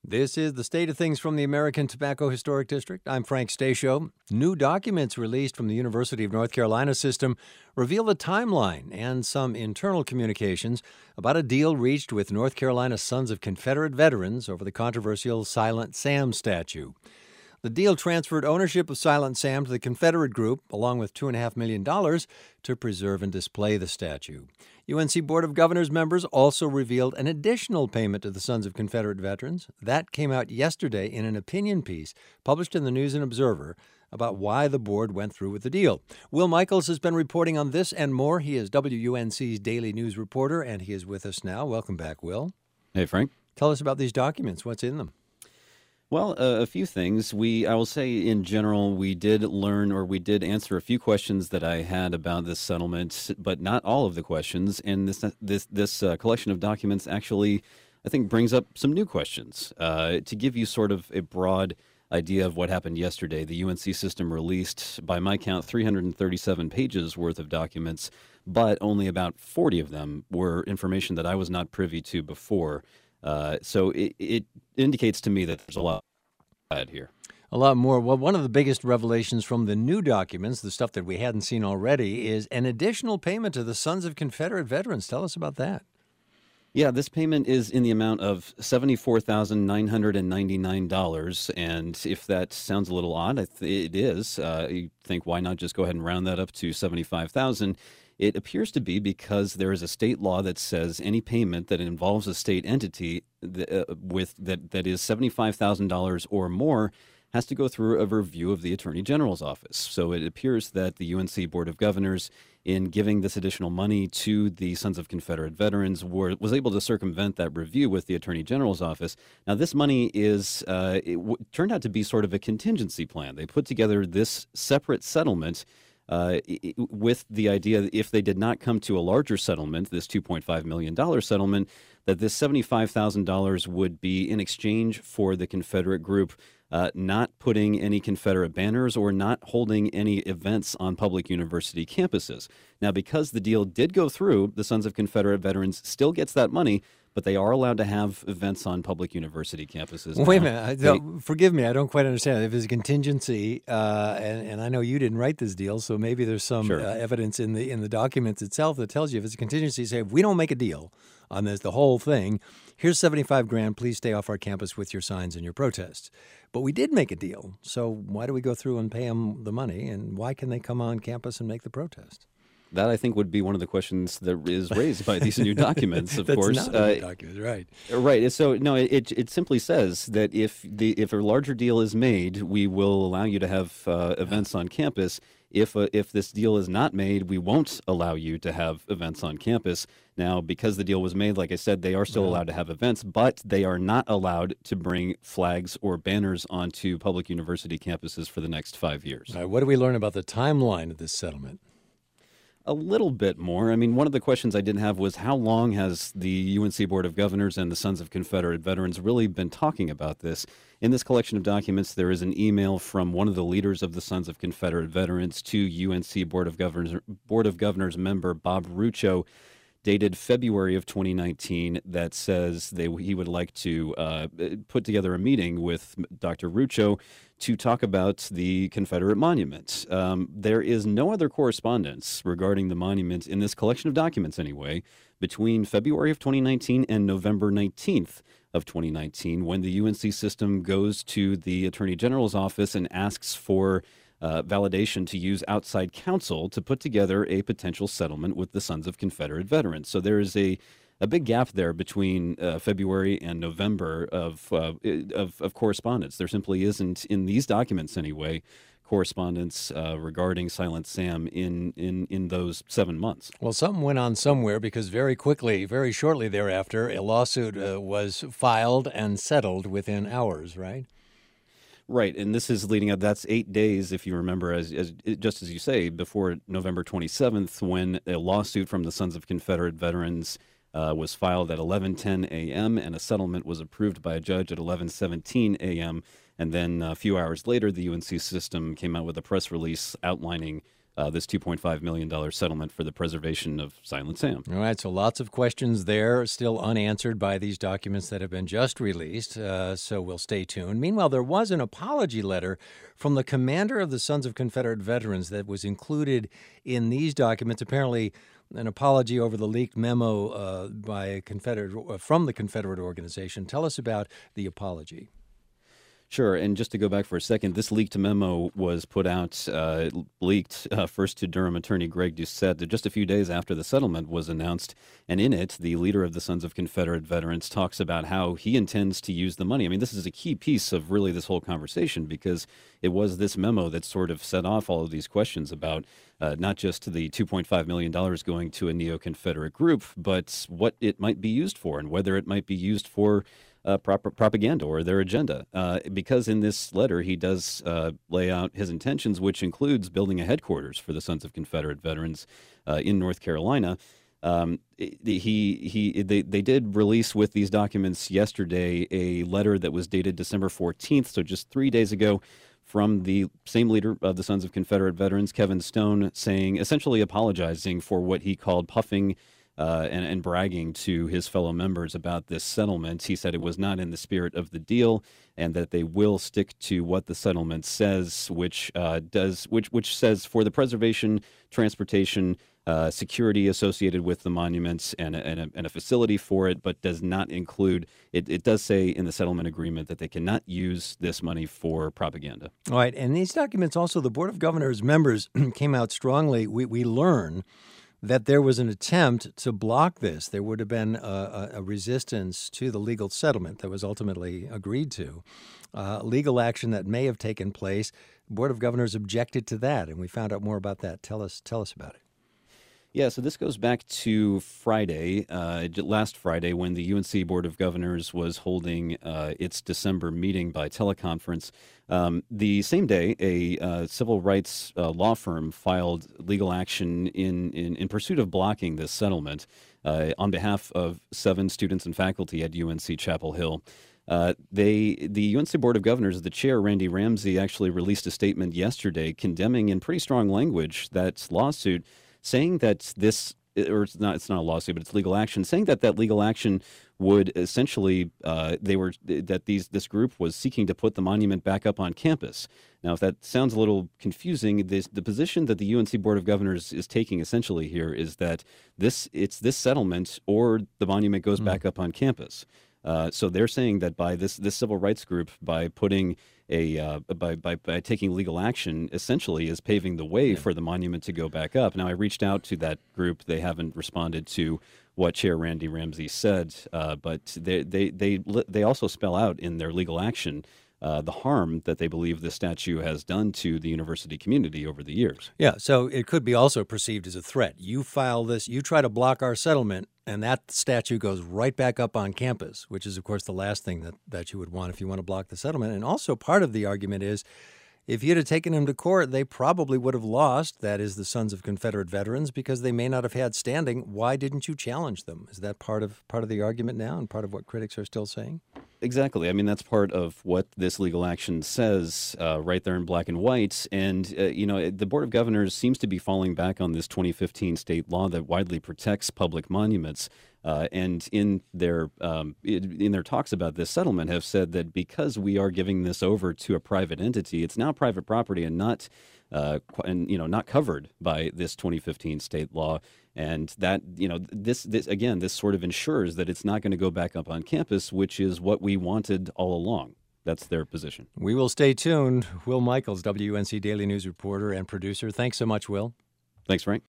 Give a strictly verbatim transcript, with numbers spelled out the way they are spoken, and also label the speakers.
Speaker 1: This is the State of Things from the American Tobacco Historic District. I'm Frank Stasio. New documents released from the University of North Carolina system reveal the timeline and some internal communications about a deal reached with North Carolina Sons of Confederate Veterans over the controversial Silent Sam statue. The deal transferred ownership of Silent Sam to the Confederate Group, along with two point five million dollars to preserve and display the statue. U N C Board of Governors members also revealed an additional payment to the Sons of Confederate Veterans. That came out yesterday in an opinion piece published in the News and Observer about why the board went through with the deal. Will Michaels has been reporting on this and more. He is W U N C's daily news reporter, and he is with us now. Welcome back, Will.
Speaker 2: Hey, Frank.
Speaker 1: Tell us about these documents. What's in them?
Speaker 2: Well, uh, a few things. We, I will say in general, we did learn or we did answer a few questions that I had about this settlement, but not all of the questions. And this this this uh, collection of documents actually, I think, brings up some new questions. Uh, to give you sort of a broad idea of what happened yesterday, the U N C system released, by my count, three hundred thirty-seven pages worth of documents, but only about forty of them were information that I was not privy to before. Uh, so it, it indicates to me that there's a lot here.
Speaker 1: A lot more. Well, one of the biggest revelations from the new documents, the stuff that we hadn't seen already, is an additional payment to the Sons of Confederate Veterans. Tell us about that.
Speaker 2: Yeah, this payment is in the amount of seventy-four thousand nine hundred ninety-nine dollars, and if that sounds a little odd, it is. Uh, you think, why not just go ahead and round that up to seventy-five thousand dollars? It appears to be because there is a state law that says any payment that involves a state entity that, uh, with that that is seventy-five thousand dollars or more has to go through a review of the Attorney General's office. So it appears that the U N C Board of Governors, in giving this additional money to the Sons of Confederate Veterans, were, was able to circumvent that review with the Attorney General's office. Now, this money is uh, it w- turned out to be sort of a contingency plan. They put together this separate settlement Uh, with the idea that if they did not come to a larger settlement, this two point five million dollars settlement, that this seventy-five thousand dollars would be in exchange for the Confederate group uh, not putting any Confederate banners or not holding any events on public university campuses. Now, because the deal did go through, the Sons of Confederate Veterans still gets that money, but they are allowed to have events on public university campuses.
Speaker 1: Wait a minute. I don't, forgive me. I don't quite understand. If it's a contingency, uh, and, and I know you didn't write this deal, so maybe there's some
Speaker 2: Sure.
Speaker 1: uh, evidence in the in the documents itself that tells you if it's a contingency, say, if we don't make a deal on this, the whole thing, here's seventy-five grand, please stay off our campus with your signs and your protests. But we did make a deal, so why do we go through and pay them the money, and why can they come on campus and make the protest?
Speaker 2: That, I think, would be one of the questions that is raised by these new documents, of
Speaker 1: That's
Speaker 2: course.
Speaker 1: Not uh, new documents, right.
Speaker 2: Right. So, no, it it simply says that if the if a larger deal is made, we will allow you to have uh, events on campus. If uh, if this deal is not made, we won't allow you to have events on campus. Now, because the deal was made, like I said, they are still allowed to have events, but they are not allowed to bring flags or banners onto public university campuses for the next five years.
Speaker 1: All right, what do we learn about the timeline of this settlement?
Speaker 2: A little bit more. I mean, one of the questions I didn't have was how long has the U N C Board of Governors and the Sons of Confederate Veterans really been talking about this? In this collection of documents, there is an email from one of the leaders of the Sons of Confederate Veterans to U N C Board of Governors, Board of Governors member Bob Rucho, dated February of twenty nineteen, that says they he would like to uh, put together a meeting with Doctor Rucho to talk about the Confederate monument. Um, there is no other correspondence regarding the monument in this collection of documents, anyway, between February of twenty nineteen and November nineteenth of twenty nineteen, when the U N C system goes to the Attorney General's office and asks for Uh, validation to use outside counsel to put together a potential settlement with the Sons of Confederate Veterans. So there is a, a big gap there between uh, February and November of, uh, of of correspondence. There simply isn't, in these documents anyway, correspondence uh, regarding Silent Sam in, in, in those seven months.
Speaker 1: Well, something went on somewhere, because very quickly, very shortly thereafter, a lawsuit uh, was filed and settled within hours, right?
Speaker 2: Right, and this is leading up, that's eight days, if you remember, as, as just as you say, before November twenty-seventh, when a lawsuit from the Sons of Confederate Veterans uh, was filed at eleven ten a.m., and a settlement was approved by a judge at eleven seventeen a.m., and then a few hours later, the U N C system came out with a press release outlining uh, this two point five million dollars settlement for the preservation of Silent Sam.
Speaker 1: All right, so lots of questions there still unanswered by these documents that have been just released, uh, so we'll stay tuned. Meanwhile, there was an apology letter from the commander of the Sons of Confederate Veterans that was included in these documents, apparently an apology over the leaked memo uh, by a Confederate uh, from the Confederate organization. Tell us about the apology.
Speaker 2: Sure, and just to go back for a second, this leaked memo was put out, uh, leaked uh, first to Durham attorney Greg Doucette just a few days after the settlement was announced, and in it, the leader of the Sons of Confederate Veterans talks about how he intends to use the money. I mean, this is a key piece of really this whole conversation because it was this memo that sort of set off all of these questions about uh, not just the two point five million dollars going to a neo-Confederate group, but what it might be used for and whether it might be used for Uh, proper propaganda or their agenda. Uh, because in this letter, he does uh, lay out his intentions, which includes building a headquarters for the Sons of Confederate Veterans uh, in North Carolina. Um, he he they, they did release with these documents yesterday a letter that was dated December fourteenth, so just three days ago, from the same leader of the Sons of Confederate Veterans, Kevin Stone, saying, essentially apologizing for what he called puffing Uh, and, and bragging to his fellow members about this settlement. He said it was not in the spirit of the deal, and that they will stick to what the settlement says, which uh, does which which says for the preservation, transportation, uh, security associated with the monuments, and a, and, a, and a facility for it, but does not include. It, it does say in the settlement agreement that they cannot use this money for propaganda.
Speaker 1: All right, and these documents also, the Board of Governors members came out strongly. We we learn that there was an attempt to block this. There would have been a, a resistance to the legal settlement that was ultimately agreed to, uh, legal action that may have taken place. The Board of Governors objected to that, and we found out more about that. Tell us, tell us about it.
Speaker 2: Yeah, so this goes back to Friday, uh, last Friday, when the U N C Board of Governors was holding uh, its December meeting by teleconference. Um, the same day, a uh, civil rights uh, law firm filed legal action in, in, in pursuit of blocking this settlement uh, on behalf of seven students and faculty at U N C Chapel Hill. Uh, they, the U N C Board of Governors, the chair, Randy Ramsey, actually released a statement yesterday condemning in pretty strong language that lawsuit, saying that this, or it's not, it's not a lawsuit, but it's legal action, saying that that legal action would essentially, uh, they were, that these, this group was seeking to put the monument back up on campus. Now, if that sounds a little confusing, this, the position that the U N C Board of Governors is taking essentially here is that this, it's this settlement or the monument goes mm. back up on campus. Uh, so they're saying that by this, this civil rights group, by putting a uh, by, by by taking legal action, essentially is paving the way yeah. for the monument to go back up. Now, I reached out to that group; they haven't responded to what Chair Randy Ramsey said, uh, but they they they they also spell out in their legal action Uh, the harm that they believe the statue has done to the university community over the years.
Speaker 1: Yeah, so it could be also perceived as a threat. You file this, you try to block our settlement, and that statue goes right back up on campus, which is, of course, the last thing that, that you would want if you want to block the settlement. And also part of the argument is, if you'd have taken him to court, they probably would have lost, that is the Sons of Confederate Veterans, because they may not have had standing. Why didn't you challenge them? Is that part of part of the argument now and part of what critics are still saying?
Speaker 2: Exactly. I mean, that's part of what this legal action says uh, right there in black and white. And, uh, you know, the Board of Governors seems to be falling back on this twenty fifteen state law that widely protects public monuments. Uh, and in their um, in their talks about this settlement have said that because we are giving this over to a private entity, it's now private property and not uh, and you know not covered by this twenty fifteen state law. And that you know this this again this sort of ensures that it's not going to go back up on campus, which is what we wanted all along. That's their position.
Speaker 1: We will stay tuned. Will Michaels, W N C Daily News reporter and producer. Thanks so much, Will.
Speaker 2: Thanks, Frank.